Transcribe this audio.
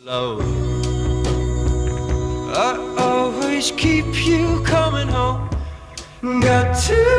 Love. I always keep you coming home. Got to